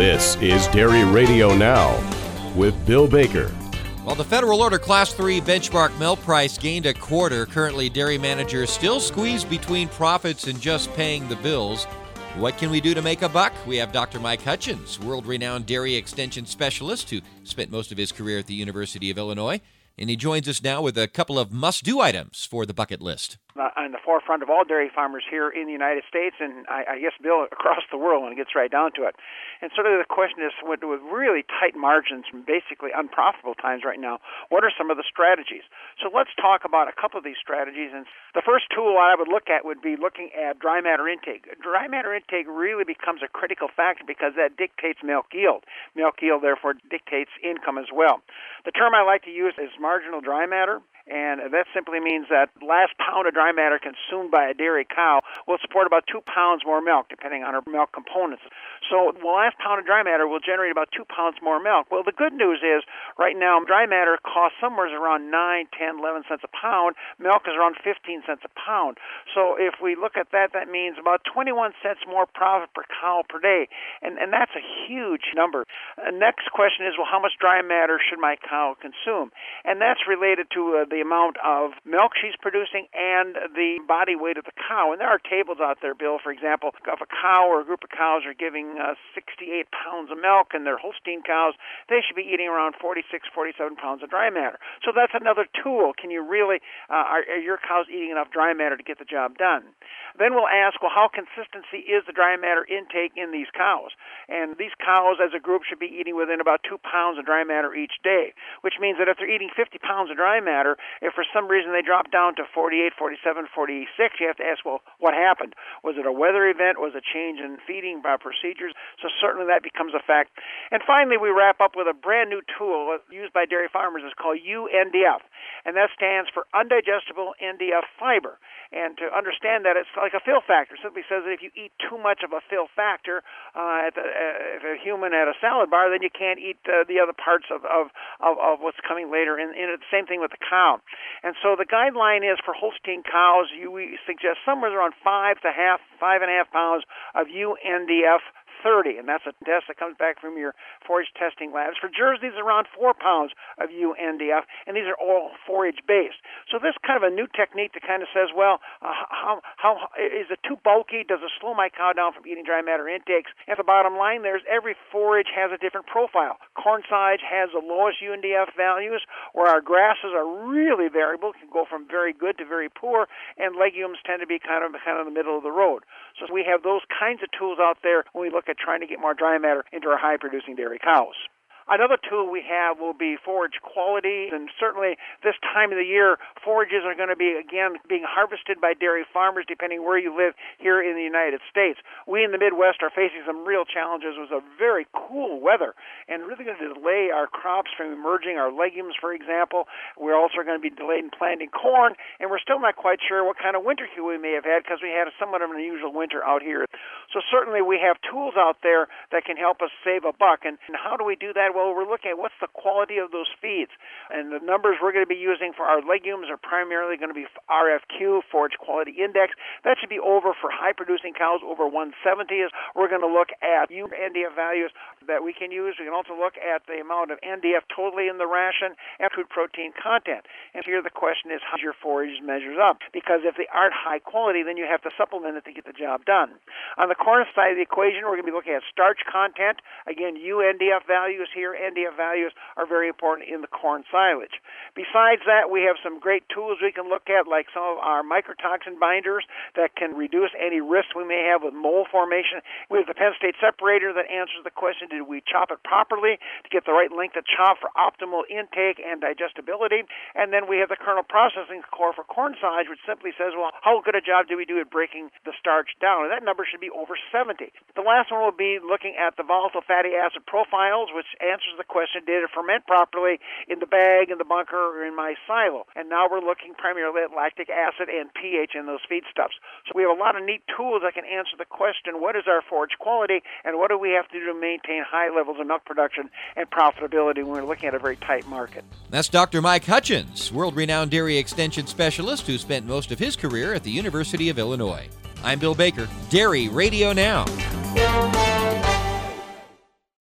This is Dairy Radio Now with Bill Baker. While the Federal Order Class 3 benchmark milk price gained a quarter, currently dairy managers still squeeze between profits and just paying the bills. What can we do to make a buck? We have Dr. Mike Hutchins, world-renowned dairy extension specialist who spent most of his career at the University of Illinois, and he joins us now with a couple of must-do items for the bucket list. On the forefront of all dairy farmers here in the United States, and I guess, Bill, across the world when it gets right down to it. And sort of the question is, with really tight margins and basically unprofitable times right now, what are some of the strategies? So let's talk about a couple of these strategies. And the first tool I would look at would be looking at dry matter intake. Dry matter intake really becomes a critical factor because that dictates milk yield. Milk yield, therefore, dictates income as well. The term I like to use is marginal dry matter. And that simply means that last pound of dry matter consumed by a dairy cow will support about 2 pounds more milk, depending on her milk components. So the last pound of dry matter will generate about 2 pounds more milk. Well, the good news is, right now, dry matter costs somewhere around 9, 10, 11 cents a pound. Milk is around 15 cents a pound. So if we look at that, that means about 21 cents more profit per cow per day. And that's a huge number. Next question is, well, how much dry matter should my cow consume? And that's related to the amount of milk she's producing and the body weight of the cow. And there are tables out there, Bill, for example, if a cow or a group of cows are giving 68 pounds of milk and they're Holstein cows, they should be eating around 46, 47 pounds of dry matter. So that's another tool. Can you really, are your cows eating enough dry matter to get the job done? Then we'll ask, well, how consistency is the dry matter intake in these cows? And these cows as a group should be eating within about 2 pounds of dry matter each day, which means that if they're eating 50 pounds of dry matter, if for some reason they drop down to 48, 47, 46, you have to ask, well, what happened? Was it a weather event? Was it a change in feeding procedures? So certainly that becomes a fact. And finally, we wrap up with a brand new tool used by dairy farmers. It's called UNDF, and that stands for undigestible NDF fiber. And to understand that, it's like a fill factor. It simply says that if you eat too much of a fill factor, if a human at a salad bar, then you can't eat the other parts of what's coming later. And it's the same thing with the cow. And so the guideline is for Holstein cows, we suggest somewhere around 5.5 pounds of UNDF 30, and that's a test that comes back from your forage testing labs. For Jerseys, around 4 pounds of UNDF, and these are all forage-based. So this kind of a new technique that kind of says, well, how is it too bulky? Does it slow my cow down from eating dry matter intakes? And the bottom line there is every forage has a different profile. Corn silage has the lowest UNDF values, where our grasses are really variable, can go from very good to very poor, and legumes tend to be kind of in the middle of the road. So we have those kinds of tools out there when we look at trying to get more dry matter into our high-producing dairy cows. Another tool we have will be forage quality, and certainly this time of the year, forages are going to be, again, being harvested by dairy farmers depending where you live here in the United States. We in the Midwest are facing some real challenges with a very cool weather and really going to delay our crops from emerging, our legumes, for example. We're also going to be delayed in planting corn, and we're still not quite sure what kind of winter cue we may have had because we had a somewhat of an unusual winter out here. So certainly we have tools out there that can help us save a buck. And how do we do that? Well, we're looking at what's the quality of those feeds. And the numbers we're going to be using for our legumes are primarily going to be RFQ, Forage Quality Index. That should be over for high-producing cows over 170. We're going to look at NDF values that we can use. We can also look at the amount of NDF totally in the ration and food protein content. And here the question is, how your forage measures up? Because if they aren't high quality, then you have to supplement it to get the job done. On the corn side of the equation, we're going to be looking at starch content. Again, UNDF values here. NDF values are very important in the corn silage. Besides that, we have some great tools we can look at, like some of our mycotoxin binders that can reduce any risk we may have with mold formation. We have the Penn State separator that answers the question, did we chop it properly to get the right length of chop for optimal intake and digestibility? And then we have the kernel processing core for corn silage, which simply says, well, how good a job do we do at breaking the starch down? And that number should be over 70. The last one will be looking at the volatile fatty acid profiles, which answers the question, did it ferment properly in the bag, in the bunker, or in my silo? And now we're looking primarily at lactic acid and pH in those feedstuffs. So we have a lot of neat tools that can answer the question, what is our forage quality, and what do we have to do to maintain high levels of milk production and profitability when we're looking at a very tight market? That's Dr. Mike Hutchins, world-renowned dairy extension specialist who spent most of his career at the University of Illinois. I'm Bill Baker, Dairy Radio Now.